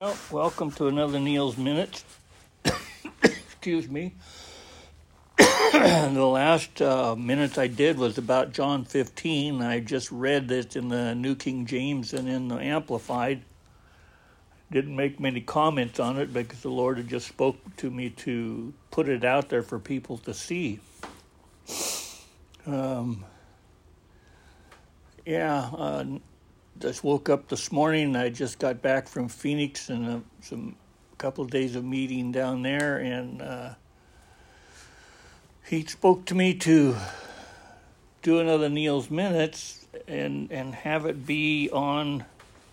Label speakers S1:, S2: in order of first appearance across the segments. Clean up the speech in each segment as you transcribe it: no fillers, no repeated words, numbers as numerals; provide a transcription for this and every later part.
S1: Well, welcome to another Neil's Minute. Excuse me. The last minute I did was about John 15. I just read this in the New King James and in the Amplified. Didn't make many comments on it because the Lord had just spoke to me to put it out there for people to see. Just woke up this morning. I just got back from Phoenix and a couple of days of meeting down there, and he spoke to me to do another Neil's Minutes and have it be on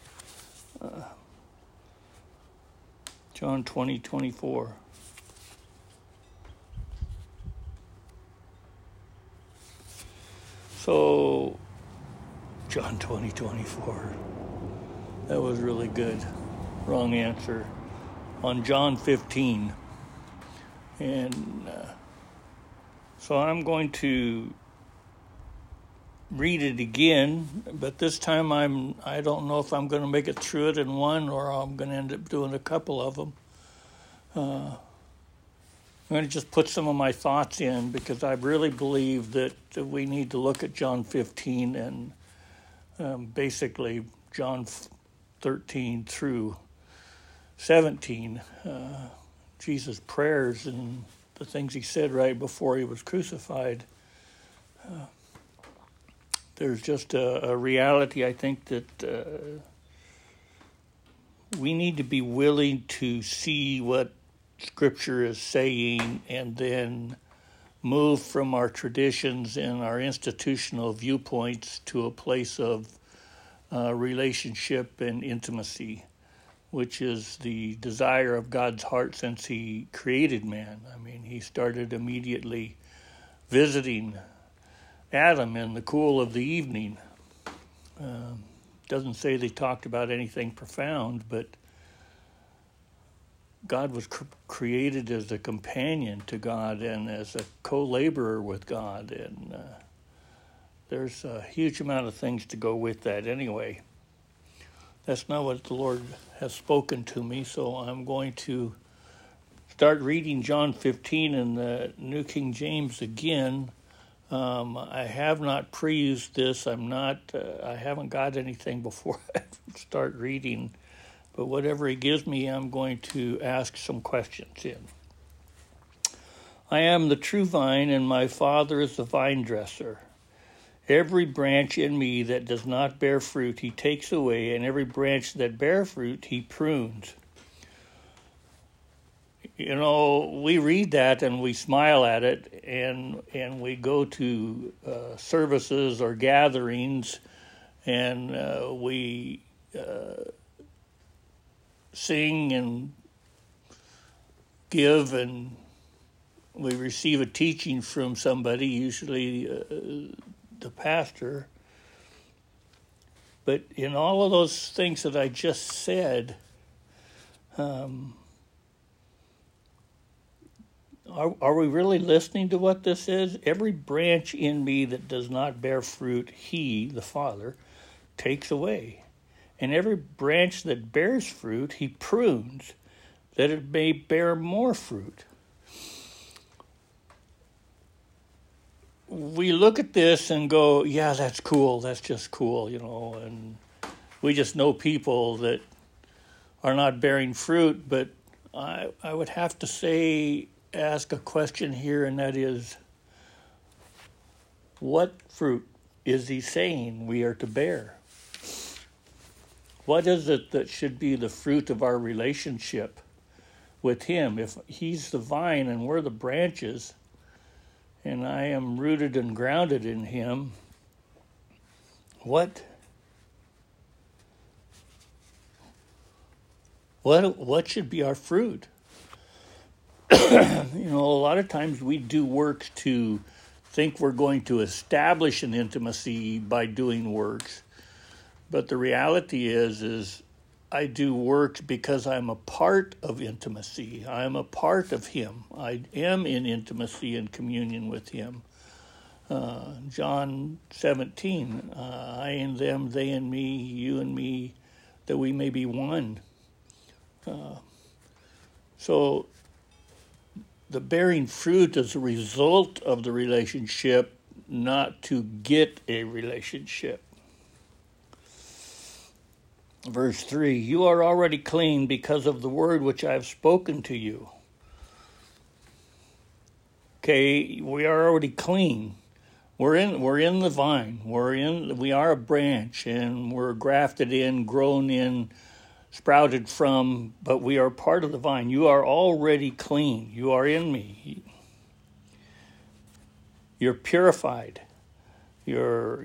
S1: John 20:24. So John 20:24. That was really good. Wrong answer. On John 15. And so I'm going to read it again, but this time I don't know if I'm going to make it through it in one or I'm going to end up doing a couple of them. I'm going to just put some of my thoughts in because I really believe that we need to look at John 15 and basically John 13 through 17, Jesus' prayers and the things he said right before he was crucified. There's just a reality, I think, that we need to be willing to see what Scripture is saying and then move from our traditions and our institutional viewpoints to a place of relationship and intimacy, which is the desire of God's heart since he created man. I mean, he started immediately visiting Adam in the cool of the evening. Doesn't say they talked about anything profound, but God was created as a companion to God and as a co-laborer with God, and there's a huge amount of things to go with that anyway. That's not what the Lord has spoken to me, so I'm going to start reading John 15 in the New King James again. I have not pre-used this. I haven't got anything before I start reading. But whatever he gives me, I'm going to ask some questions in. I am the true vine, and my Father is the vine dresser. Every branch in me that does not bear fruit, he takes away, and every branch that bears fruit, he prunes. You know, we read that and we smile at it, and we go to services or gatherings, and we sing and give, and we receive a teaching from somebody, usually the pastor. But in all of those things that I just said, are we really listening to what this is? Every branch in me that does not bear fruit, he, the Father, takes away. And every branch that bears fruit, he prunes, that it may bear more fruit. We look at this and go, yeah, that's cool. That's just cool, you know. And we just know people that are not bearing fruit. But I would have to ask a question here, and that is, what fruit is he saying we are to bear? What is it that should be the fruit of our relationship with him? If he's the vine and we're the branches, and I am rooted and grounded in him, what should be our fruit? You know, a lot of times we do works to think we're going to establish an intimacy by doing works. But the reality is I do works because I'm a part of intimacy. I'm a part of him. I am in intimacy and communion with him. John 17, I and them, they and me, you and me, that we may be one. So the bearing fruit is a result of the relationship, not to get a relationship. Verse 3, you are already clean because of the word which I have spoken to you. Okay, we are already clean. We're in the vine. We are a branch, and we're grafted in, grown in, sprouted from, but we are part of the vine. You are already clean. You are in me. You're purified. You're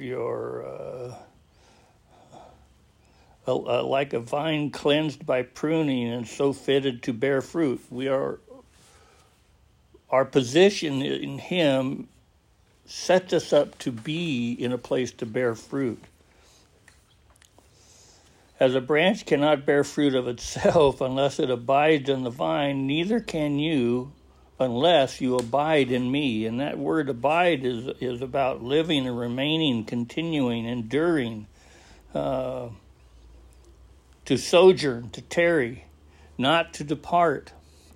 S1: like a vine cleansed by pruning and so fitted to bear fruit. Our position in Him sets us up to be in a place to bear fruit. As a branch cannot bear fruit of itself unless it abides in the vine, neither can you unless you abide in me. And that word abide is about living and remaining, continuing, enduring, to sojourn, to tarry, not to depart.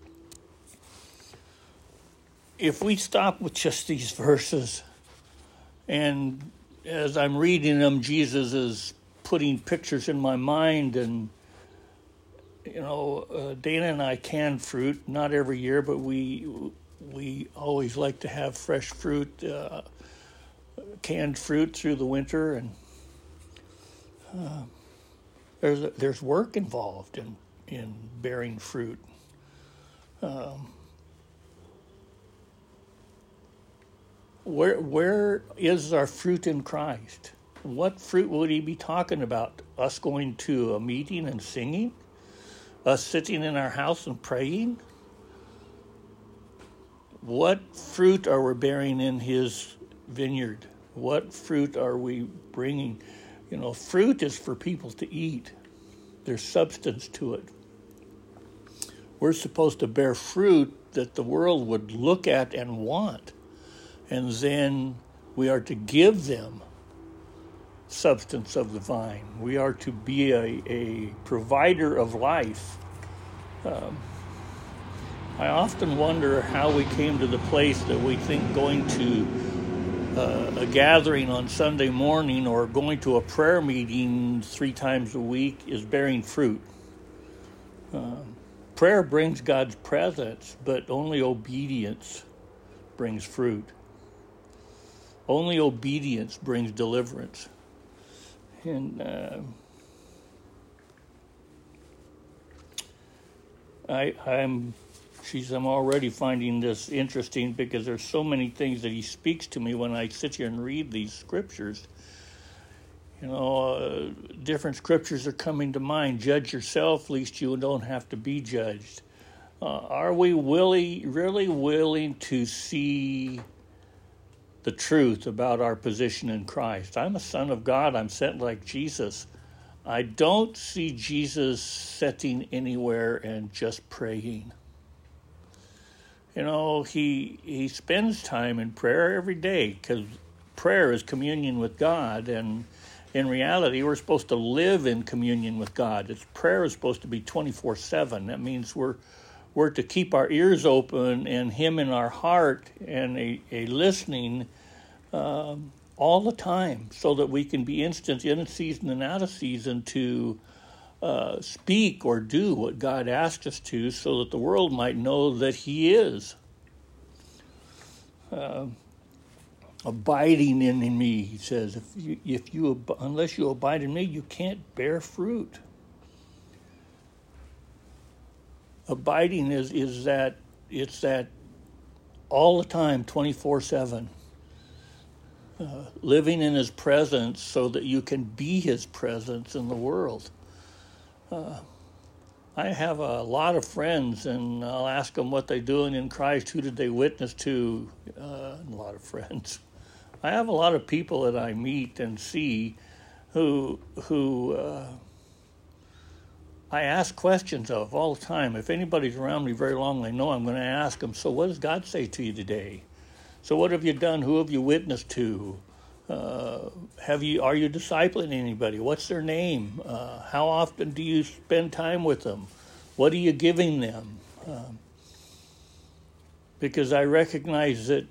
S1: If we stop with just these verses, and as I'm reading them, Jesus is putting pictures in my mind, and Dana and I can fruit, not every year, but we always like to have fresh fruit, canned fruit through the winter, and there's work involved in bearing fruit. Where is our fruit in Christ? What fruit would He be talking about? Us going to a meeting and singing? Us sitting in our house and praying? What fruit are we bearing in His vineyard? What fruit are we bringing? Fruit is for people to eat. There's substance to it. We're supposed to bear fruit that the world would look at and want. And then we are to give them substance of the vine. We are to be a provider of life. I often wonder how we came to the place that we think going to a gathering on Sunday morning or going to a prayer meeting 3 times a week is bearing fruit. Prayer brings God's presence, but only obedience brings fruit. Only obedience brings deliverance. And I'm already finding this interesting because there's so many things that He speaks to me when I sit here and read these scriptures. Different scriptures are coming to mind. Judge yourself, lest you don't have to be judged. Are we really willing to see the truth about our position in Christ? I'm a son of God. I'm sent like Jesus. I don't see Jesus sitting anywhere and just praying. He spends time in prayer every day because prayer is communion with God, and in reality, we're supposed to live in communion with God. Prayer is supposed to be 24/7. That means we're to keep our ears open and Him in our heart and a listening all the time, so that we can be instant in season and out of season to speak or do what God asked us to, so that the world might know that He is. Abiding in me, He says. Unless you abide in me, you can't bear fruit. Abiding is that all the time, 24/7. Living in His presence so that you can be His presence in the world. I have a lot of friends, and I'll ask them what they're doing in Christ. Who did they witness to? A lot of friends. I have a lot of people that I meet and see who I ask questions of all the time. If anybody's around me very long, they know I'm going to ask them, so what does God say to you today? So what have you done? Who have you witnessed to? Are you discipling anybody? What's their name? How often do you spend time with them? What are you giving them? Because I recognize that,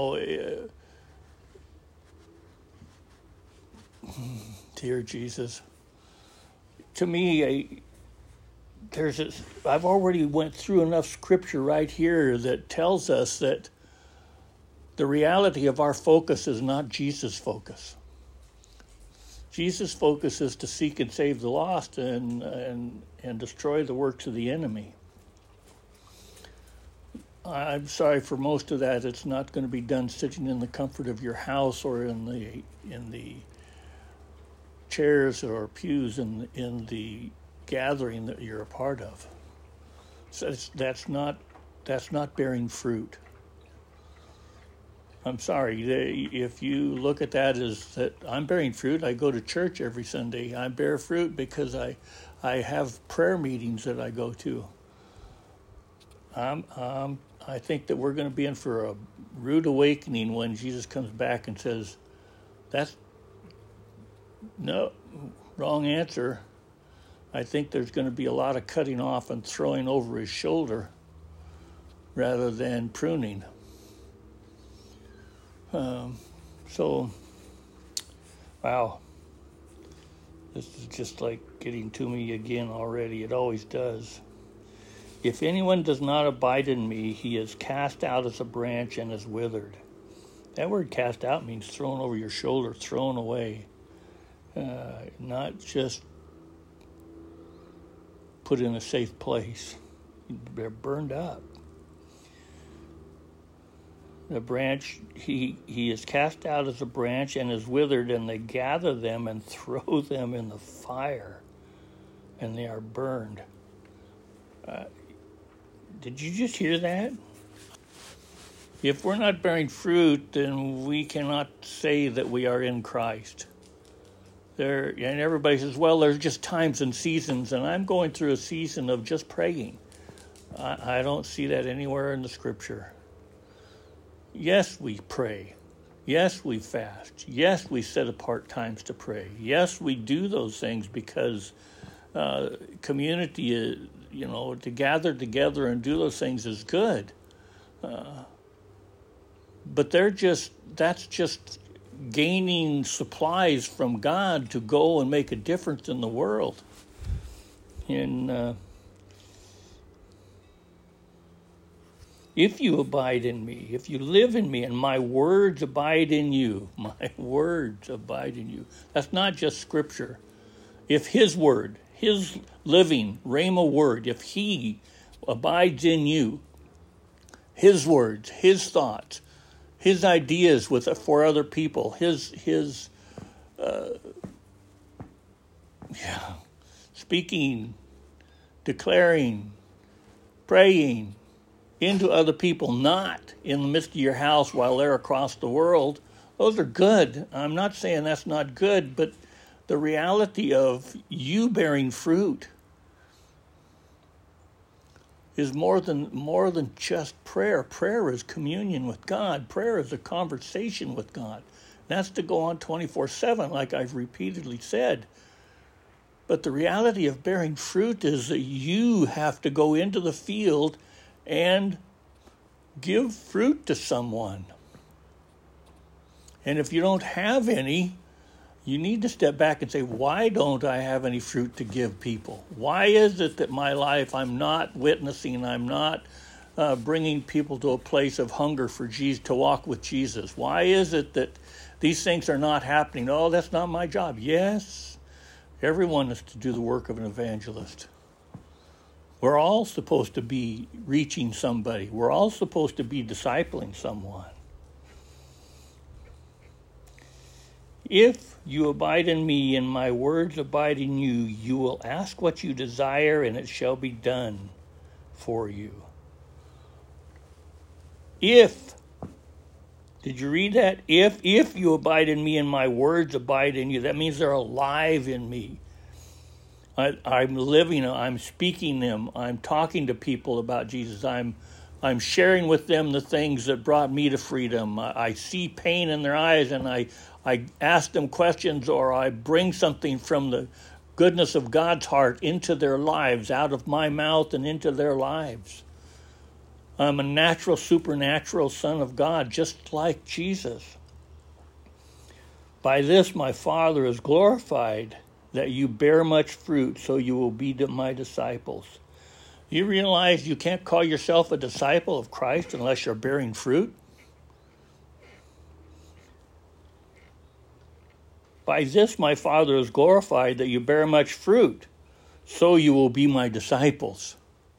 S1: dear Jesus, to me, I've already went through enough scripture right here that tells us that the reality of our focus is not Jesus' focus. Jesus' focus is to seek and save the lost and destroy the works of the enemy. I'm sorry for most of that. It's not going to be done sitting in the comfort of your house or in the chairs or pews in the gathering that you're a part of. So that's not bearing fruit. I'm sorry. If you look at that as that I'm bearing fruit, I go to church every Sunday. I bear fruit because I have prayer meetings that I go to. I think that we're going to be in for a rude awakening when Jesus comes back and says, no, wrong answer. I think there's going to be a lot of cutting off and throwing over his shoulder rather than pruning. Wow. This is just like getting to me again already. It always does. If anyone does not abide in me, he is cast out as a branch and is withered. That word cast out means thrown over your shoulder, thrown away. Not just put in a safe place. They're burned up. The branch, he is cast out as a branch and is withered, and they gather them and throw them in the fire, and they are burned. Did you just hear that? If we're not bearing fruit, then we cannot say that we are in Christ. And everybody says, well, there's just times and seasons, and I'm going through a season of just praying. I don't see that anywhere in the Scripture. Yes, we pray. Yes, we fast. Yes, we set apart times to pray. Yes, we do those things because community is, to gather together and do those things is good. But that's just gaining supplies from God to go and make a difference in the world. If you abide in me, if you live in me, and my words abide in you, my words abide in you. That's not just scripture. If his word, his living Rhema word, if he abides in you, his words, his thoughts, his ideas for other people, his speaking, declaring, praying into other people, not in the midst of your house while they're across the world. Those are good. I'm not saying that's not good, but the reality of you bearing fruit is more than just prayer. Prayer is communion with God. Prayer is a conversation with God. That's to go on 24/7, like I've repeatedly said. But the reality of bearing fruit is that you have to go into the field and give fruit to someone. And if you don't have any, you need to step back and say, why don't I have any fruit to give people? Why is it that my life, I'm not witnessing, I'm not bringing people to a place of hunger for Jesus, to walk with Jesus? Why is it that these things are not happening? Oh, that's not my job. Yes, everyone is to do the work of an evangelist. We're all supposed to be reaching somebody. We're all supposed to be discipling someone. If you abide in me and my words abide in you, you will ask what you desire and it shall be done for you. If, did you read that? If you abide in me and my words abide in you, that means they're alive in me. I'm living, I'm speaking them, I'm talking to people about Jesus, I'm sharing with them the things that brought me to freedom. I see pain in their eyes and I ask them questions, or I bring something from the goodness of God's heart into their lives, out of my mouth and into their lives. I'm a natural, supernatural Son of God, just like Jesus. By this my Father is glorified, that you bear much fruit, so you will be my disciples. You realize you can't call yourself a disciple of Christ unless you're bearing fruit? By this my Father is glorified, that you bear much fruit, so you will be my disciples.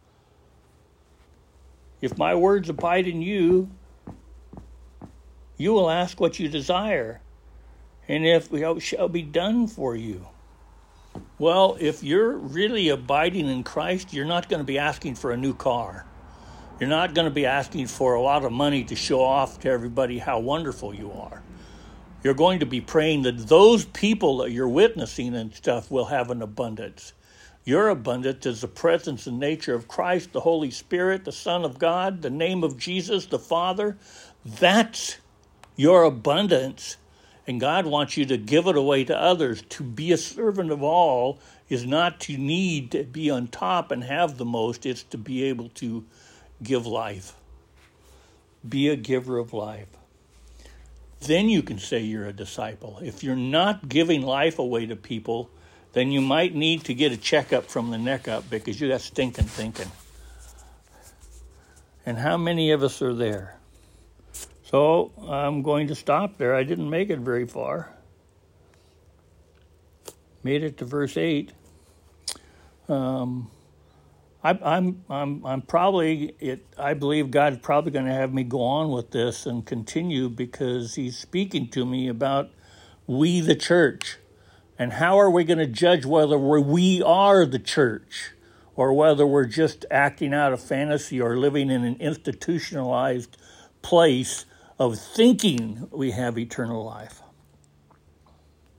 S1: If my words abide in you, you will ask what you desire, and it shall be done for you. Well, if you're really abiding in Christ, you're not going to be asking for a new car. You're not going to be asking for a lot of money to show off to everybody how wonderful you are. You're going to be praying that those people that you're witnessing and stuff will have an abundance. Your abundance is the presence and nature of Christ, the Holy Spirit, the Son of God, the name of Jesus, the Father. That's your abundance. And God wants you to give it away to others. To be a servant of all is not to need to be on top and have the most. It's to be able to give life. Be a giver of life. Then you can say you're a disciple. If you're not giving life away to people, then you might need to get a checkup from the neck up, because you got stinking thinking. And how many of us are there? So I'm going to stop there. I didn't make it very far. Made it to verse 8. I'm probably I believe God's probably going to have me go on with this and continue, because He's speaking to me about we the church. And how are we going to judge whether we are the church, or whether we're just acting out of fantasy or living in an institutionalized place of thinking we have eternal life?